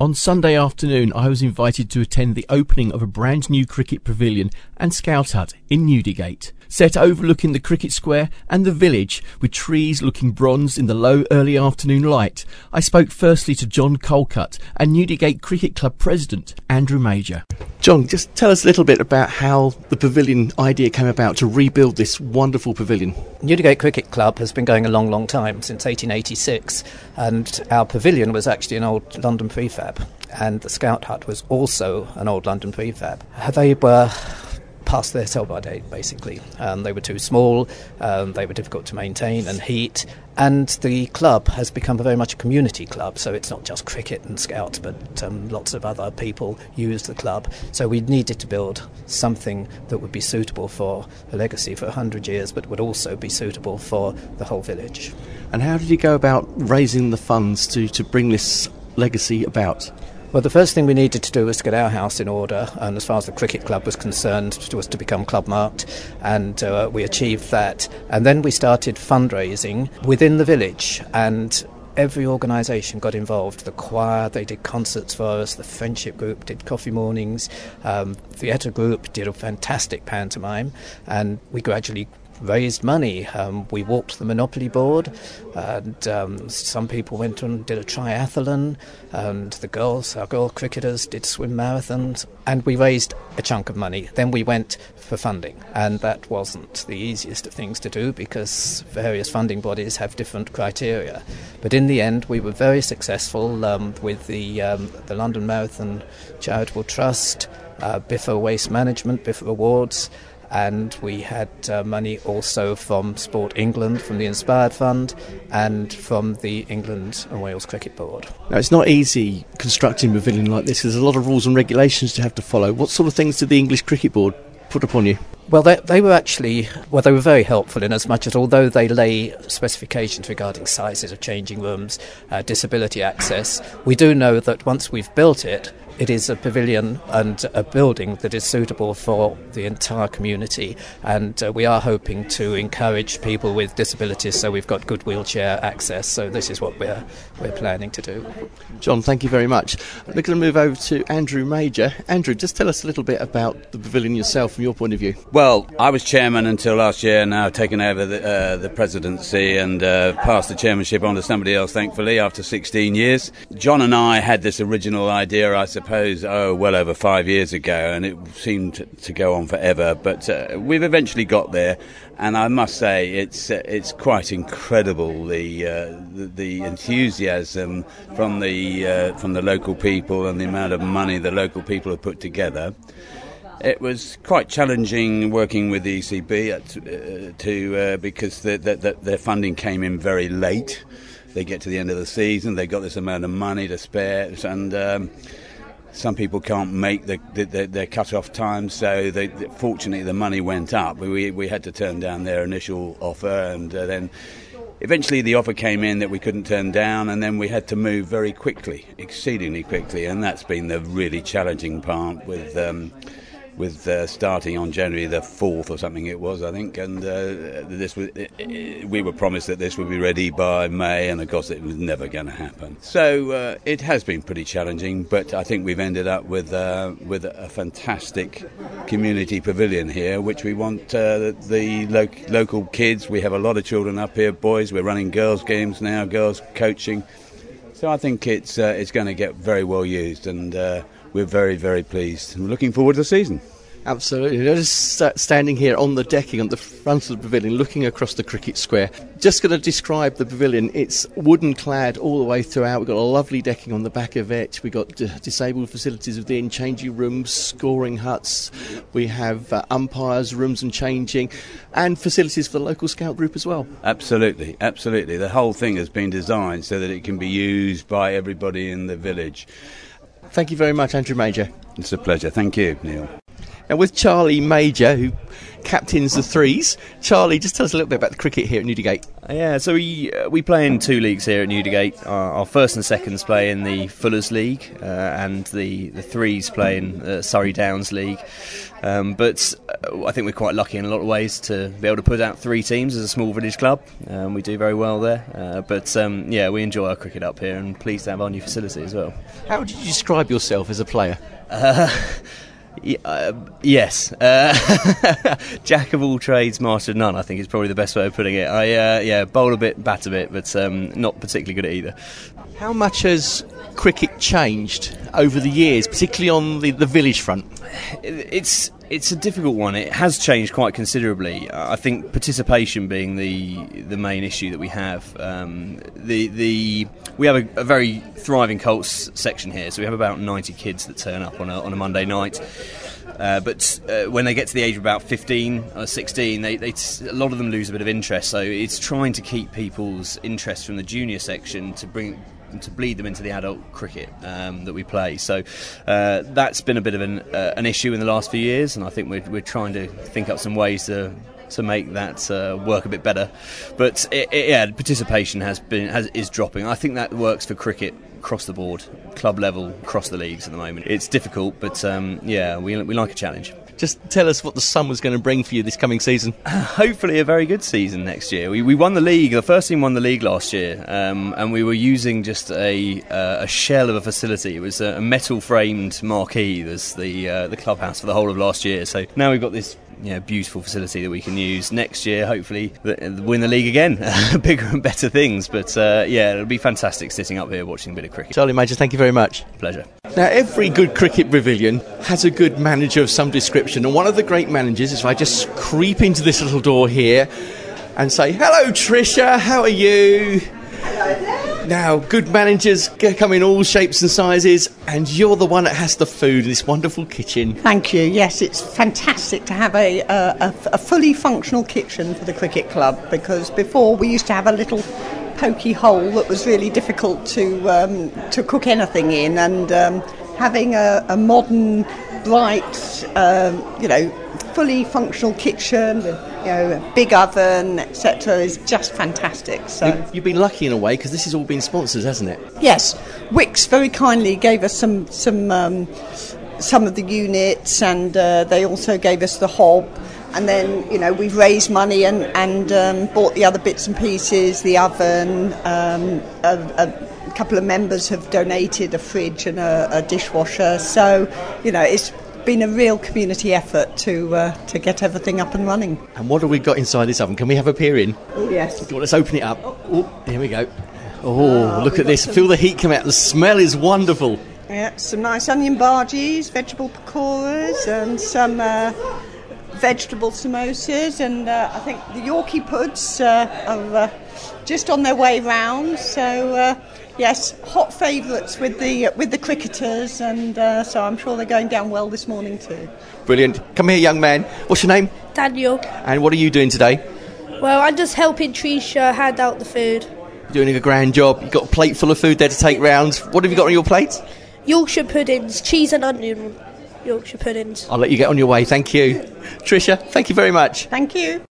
On Sunday afternoon, I was invited to attend the opening of a brand new cricket pavilion and scout hut in Newdigate, set overlooking the cricket square and the village, with trees looking bronzed in the low early afternoon light. I spoke firstly to John Colcutt and Newdigate Cricket Club President Andrew Major. John, just tell us a little bit about how the pavilion idea came about to rebuild this wonderful pavilion. Newdigate Cricket Club has been going a long, long time, since 1886, and our pavilion was actually an old London prefab, and the Scout Hut was also an old London prefab. They were past their sell-by date, basically. They were too small, they were difficult to maintain and heat, and the club has become very much a community club, so it's not just cricket and scouts, but lots of other people use the club. So we needed to build something that would be suitable for a legacy for 100 years, but would also be suitable for the whole village. And how did you go about raising the funds to bring this legacy about? Well, the first thing we needed to do was to get our house in order, and as far as the cricket club was concerned, was to become club marked, and we achieved that. And then we started fundraising within the village, and every organisation got involved. The choir, they did concerts for us, the friendship group did coffee mornings, theatre group did a fantastic pantomime, and we gradually raised money. We walked the Monopoly board, and some people went and did a triathlon, and our girl cricketers did swim marathons, and we raised a chunk of money. Then we went for funding, and that wasn't the easiest of things to do because various funding bodies have different criteria. But in the end, we were very successful with the London Marathon Charitable Trust, Biffa Waste Management, Biffa Awards, and we had money also from Sport England, from the Inspired Fund, and from the England and Wales Cricket Board. Now, it's not easy constructing a pavilion like this. There's a lot of rules and regulations to have to follow. What sort of things did the English Cricket Board put upon you? Well, they were very helpful in as much as, although they lay specifications regarding sizes of changing rooms, disability access, we do know that once we've built it, it is a pavilion and a building that is suitable for the entire community, and we are hoping to encourage people with disabilities, so we've got good wheelchair access, so this is what we're planning to do. John, thank you very much. We're going to move over to Andrew Major. Andrew, just tell us a little bit about the pavilion yourself from your point of view. Well, I was chairman until last year, now I've taken over the presidency and passed the chairmanship on to somebody else, thankfully, after 16 years. John and I had this original idea, I suppose, well over 5 years ago, and it seemed to go on forever, but we've eventually got there, and I must say it's quite incredible the enthusiasm from the local people and the amount of money the local people have put together. It was quite challenging working with the ECB because their funding came in very late. They get to the end of the season, they've got this amount of money to spare, and some people can't make their cut-off time, so fortunately the money went up. We had to turn down their initial offer, and then eventually the offer came in that we couldn't turn down, and then we had to move very quickly, exceedingly quickly, and that's been the really challenging part with starting on January the 4th or something it was, I think, and we were promised that this would be ready by May, and of course it was never going to happen. So it has been pretty challenging, but I think we've ended up with a fantastic community pavilion here, which we want the local kids. We have a lot of children up here, boys. We're running girls' games now, girls' coaching. So I think it's going to get very well used, and we're very, very pleased. We're looking forward to the season. Absolutely. You're just standing here on the decking at the front of the pavilion, looking across the cricket square. Just going to describe the pavilion. It's wooden clad all the way throughout. We've got a lovely decking on the back of it. We've got disabled facilities within, changing rooms, scoring huts. We have umpires, rooms and changing, and facilities for the local scout group as well. Absolutely, absolutely. The whole thing has been designed so that it can be used by everybody in the village. Thank you very much, Andrew Major. It's a pleasure. Thank you, Neil. Now, with Charlie Major, who captains the Threes. Charlie, just tell us a little bit about the cricket here at Newdigate. Yeah, so we play in 2 leagues here at Newdigate. Our first and seconds play in the Fullers League, and the Threes play in Surrey Downs League. But I think we're quite lucky in a lot of ways to be able to put out 3 teams as a small village club. We do very well there. But we enjoy our cricket up here, and pleased to have our new facility as well. How would you describe yourself as a player? Yes. Jack of all trades, master of none, I think is probably the best way of putting it. I bowl a bit, bat a bit, but not particularly good at either. How much has cricket changed over the years, particularly on the village front? It's a difficult one. It has changed quite considerably. I think participation being the main issue that we have. We have a very thriving Colts section here, so we have about 90 kids that turn up on a Monday night. But when they get to the age of about 15 or 16, a lot of them lose a bit of interest. So it's trying to keep people's interest from the junior section to bleed them into the adult cricket that we play. So that's been a bit of an issue in the last few years, and I think we're trying to think up some ways to make that work a bit better. But participation is dropping. I think that works for cricket across the board, club level, across the leagues at the moment. It's difficult, but we like a challenge. Just tell us what the summer's going to bring for you this coming season. Hopefully a very good season next year. We won the league. The first team won the league last year, and we were using just a shell of a facility. It was a metal-framed marquee. There's the clubhouse for the whole of last year. So now we've got this beautiful facility that we can use next year. Hopefully win the league again. Bigger and better things. But it'll be fantastic sitting up here watching a bit of cricket. Charlie Major, thank you very much. Pleasure. Now, every good cricket pavilion has a good manager of some description, and one of the great managers is if I just creep into this little door here and say, hello Tricia, how are you? Hello there. Now, good managers come in all shapes and sizes, and you're the one that has the food in this wonderful kitchen. Thank you. Yes, it's fantastic to have a fully functional kitchen for the cricket club, because before we used to have a little pokey hole that was really difficult to cook anything in, and having a modern, bright, fully functional kitchen with a big oven, etc., is just fantastic. So you've been lucky in a way, because this has all been sponsors, hasn't it? Yes, Wix very kindly gave us some of the units, and they also gave us the hob. And then, we've raised money and bought the other bits and pieces, the oven. A couple of members have donated a fridge and a dishwasher. So, it's been a real community effort to get everything up and running. And what have we got inside this oven? Can we have a peer in? Oh, yes. Let's open it up. Oh, here we go. Oh, look at this. Feel the heat come out. The smell is wonderful. Yeah, some nice onion bhajis, vegetable pakoras, and some vegetable samosas, and I think the Yorkie puds are just on their way round. So yes, hot favourites with the cricketers, and so I'm sure they're going down well this morning too. Brilliant. Come here, young man. What's your name? Daniel. And what are you doing today? Well, I'm just helping Tricia hand out the food. Doing a grand job. You've got a plate full of food there to take round. What have you got on your plate? Yorkshire puddings, cheese and onion Yorkshire puddings. I'll let you get on your way. Thank you. Tricia, thank you very much. Thank you.